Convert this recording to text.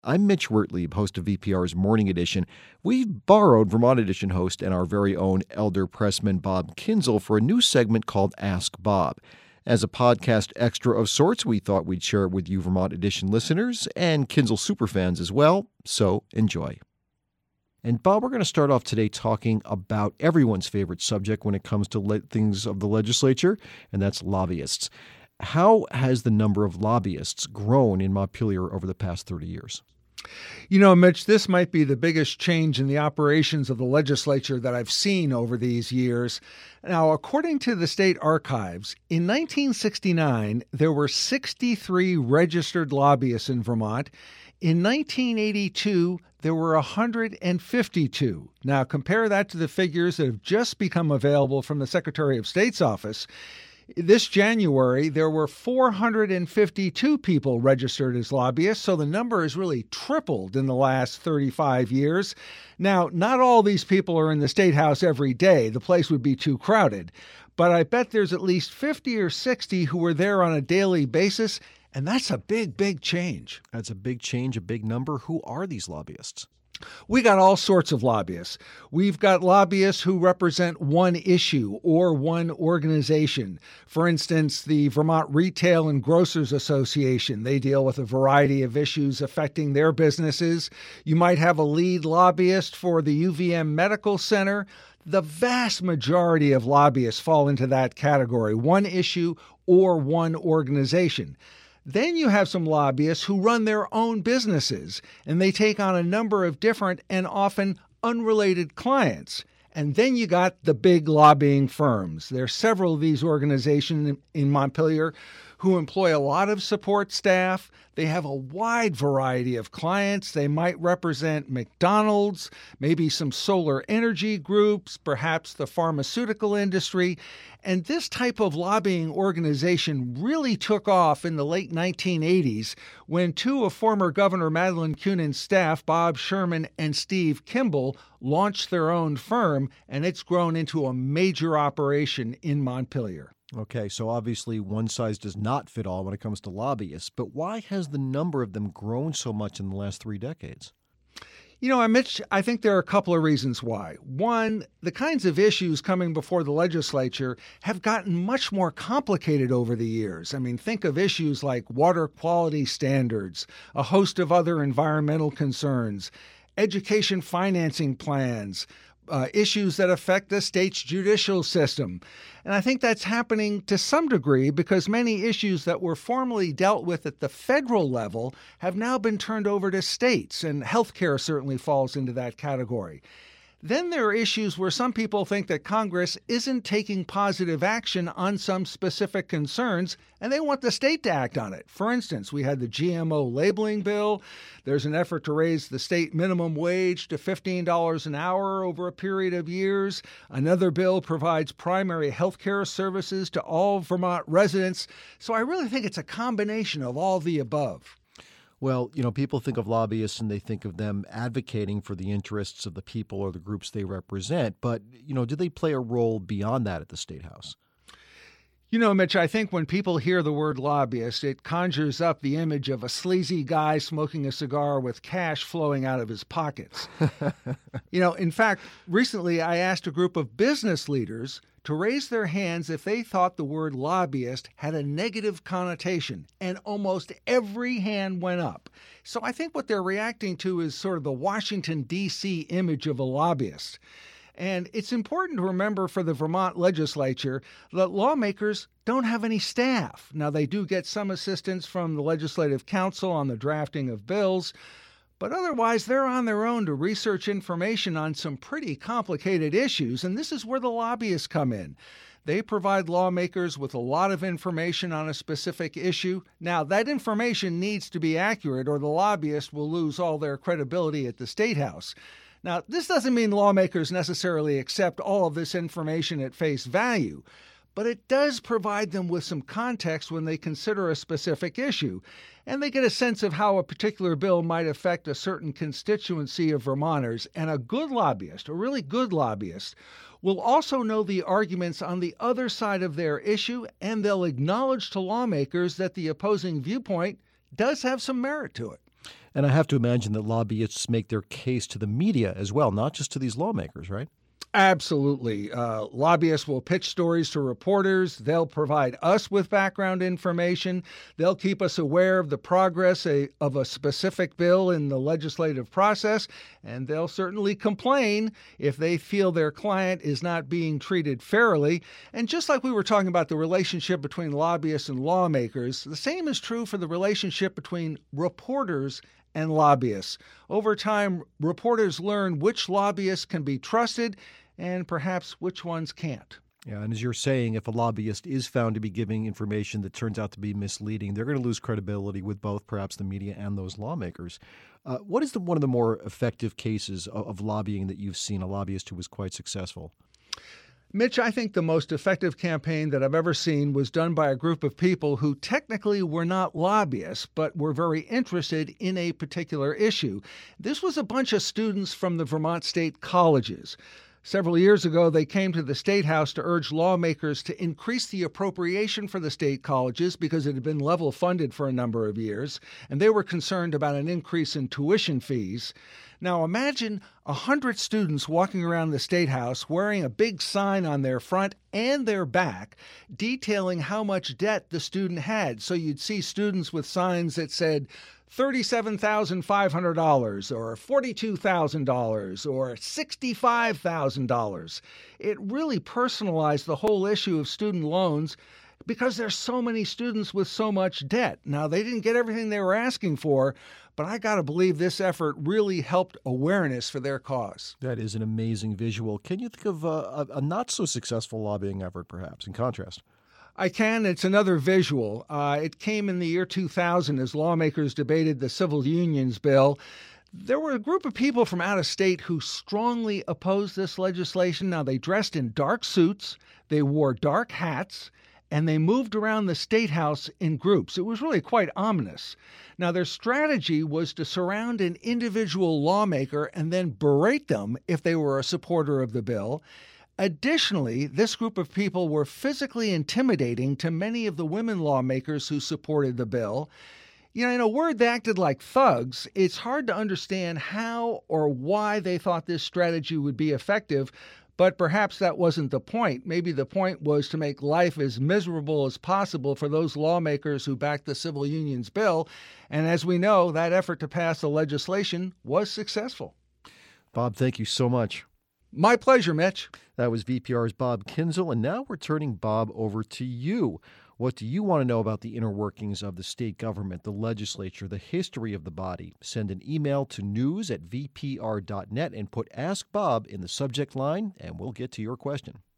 I'm Mitch Wertlieb, host of VPR's Morning Edition. We've borrowed Vermont Edition host and our very own elder pressman Bob Kinzel for a new segment called Ask Bob. As a podcast extra of sorts, we thought we'd share it with you Vermont Edition listeners and Kinzel superfans as well, so enjoy. And Bob, we're going to start off today talking about everyone's favorite subject when it comes to things of the legislature, and that's lobbyists. How has the number of lobbyists grown in Montpelier over the past 30 years? You know, Mitch, this might be the biggest change in the operations of the legislature that I've seen over these years. Now, according to the state archives, in 1969, there were 63 registered lobbyists in Vermont. In 1982, there were 152. Now, compare that to the figures that have just become available from the Secretary of State's office. This January, there were 452 people registered as lobbyists, so the number has really tripled in the last 35 years. Now, not all these people are in the State House every day. The place would be too crowded. But I bet there's at least 50 or 60 who are there on a daily basis, and that's a big, big change. That's a big change, a big number. Who are these lobbyists? We got all sorts of lobbyists. We've got lobbyists who represent one issue or one organization. For instance, the Vermont Retail and Grocers Association. They deal with a variety of issues affecting their businesses. You might have a lead lobbyist for the UVM Medical Center. The vast majority of lobbyists fall into that category, one issue or one organization. Then you have some lobbyists who run their own businesses, and they take on a number of different and often unrelated clients. And then you got the big lobbying firms. There are several of these organizations in Montpelier who employ a lot of support staff. They have a wide variety of clients. They might represent McDonald's, maybe some solar energy groups, perhaps the pharmaceutical industry. And this type of lobbying organization really took off in the late 1980s when two of former Governor Madeleine Kunin's staff, Bob Sherman and Steve Kimball, launched their own firm, and it's grown into a major operation in Montpelier. Okay, so obviously one size does not fit all when it comes to lobbyists, but why has the number of them grown so much in the last 3 decades? You know, Mitch, I think there are a couple of reasons why. One, the kinds of issues coming before the legislature have gotten much more complicated over the years. I mean, think of issues like water quality standards, a host of other environmental concerns, education financing plans, issues that affect the state's judicial system. And I think that's happening to some degree because many issues that were formerly dealt with at the federal level have now been turned over to states, and healthcare certainly falls into that category. Then there are issues where some people think that Congress isn't taking positive action on some specific concerns, and they want the state to act on it. For instance, we had the GMO labeling bill. There's an effort to raise the state minimum wage to $15 an hour over a period of years. Another bill provides primary health care services to all Vermont residents. So I really think it's a combination of all the above. Well, you know, people think of lobbyists and they think of them advocating for the interests of the people or the groups they represent. But, you know, do they play a role beyond that at the State House? You know, Mitch, I think when people hear the word lobbyist, it conjures up the image of a sleazy guy smoking a cigar with cash flowing out of his pockets. In fact, recently I asked a group of business leaders to raise their hands if they thought the word lobbyist had a negative connotation, and almost every hand went up. So I think what they're reacting to is sort of the Washington, D.C. image of a lobbyist. And it's important to remember for the Vermont legislature that lawmakers don't have any staff. Now, they do get some assistance from the Legislative Council on the drafting of bills, but otherwise they're on their own to research information on some pretty complicated issues, and this is where the lobbyists come in. They provide lawmakers with a lot of information on a specific issue. Now, that information needs to be accurate or the lobbyists will lose all their credibility at the State House. Now, this doesn't mean lawmakers necessarily accept all of this information at face value, but it does provide them with some context when they consider a specific issue, and they get a sense of how a particular bill might affect a certain constituency of Vermonters. And a good lobbyist, a really good lobbyist, will also know the arguments on the other side of their issue, and they'll acknowledge to lawmakers that the opposing viewpoint does have some merit to it. And I have to imagine that lobbyists make their case to the media as well, not just to these lawmakers, right? Absolutely. Lobbyists will pitch stories to reporters. They'll provide us with background information. They'll keep us aware of the progress of a specific bill in the legislative process. And they'll certainly complain if they feel their client is not being treated fairly. And just like we were talking about the relationship between lobbyists and lawmakers, the same is true for the relationship between reporters and lobbyists. Over time, reporters learn which lobbyists can be trusted and perhaps which ones can't. Yeah, and as you're saying, if a lobbyist is found to be giving information that turns out to be misleading, they're going to lose credibility with both perhaps the media and those lawmakers. What is one of the more effective cases of lobbying that you've seen, a lobbyist who was quite successful? Mitch, I think the most effective campaign that I've ever seen was done by a group of people who technically were not lobbyists, but were very interested in a particular issue. This was a bunch of students from the Vermont State Colleges. Several years ago, they came to the State House to urge lawmakers to increase the appropriation for the state colleges because it had been level funded for a number of years, and they were concerned about an increase in tuition fees. Now imagine 100 students walking around the State House wearing a big sign on their front and their back detailing how much debt the student had. So you'd see students with signs that said $37,500 or $42,000 or $65,000. It really personalized the whole issue of student loans because there's so many students with so much debt. Now, they didn't get everything they were asking for, but I got to believe this effort really helped awareness for their cause. That is an amazing visual. Can you think of a not-so-successful lobbying effort, perhaps, in contrast? I can. It's another visual. It came in the year 2000 as lawmakers debated the civil unions bill. There were a group of people from out of state who strongly opposed this legislation. Now, they dressed in dark suits, they wore dark hats, and they moved around the State House in groups. It was really quite ominous. Now, their strategy was to surround an individual lawmaker and then berate them if they were a supporter of the bill. Additionally, this group of people were physically intimidating to many of the women lawmakers who supported the bill. You know, in a word, they acted like thugs. It's hard to understand how or why they thought this strategy would be effective, but perhaps that wasn't the point. Maybe the point was to make life as miserable as possible for those lawmakers who backed the civil unions bill. And as we know, that effort to pass the legislation was successful. Bob, thank you so much. My pleasure, Mitch. That was VPR's Bob Kinzel, and now we're turning Bob over to you. What do you want to know about the inner workings of the state government, the legislature, the history of the body? Send an email to news@vpr.net and put Ask Bob in the subject line, and we'll get to your question.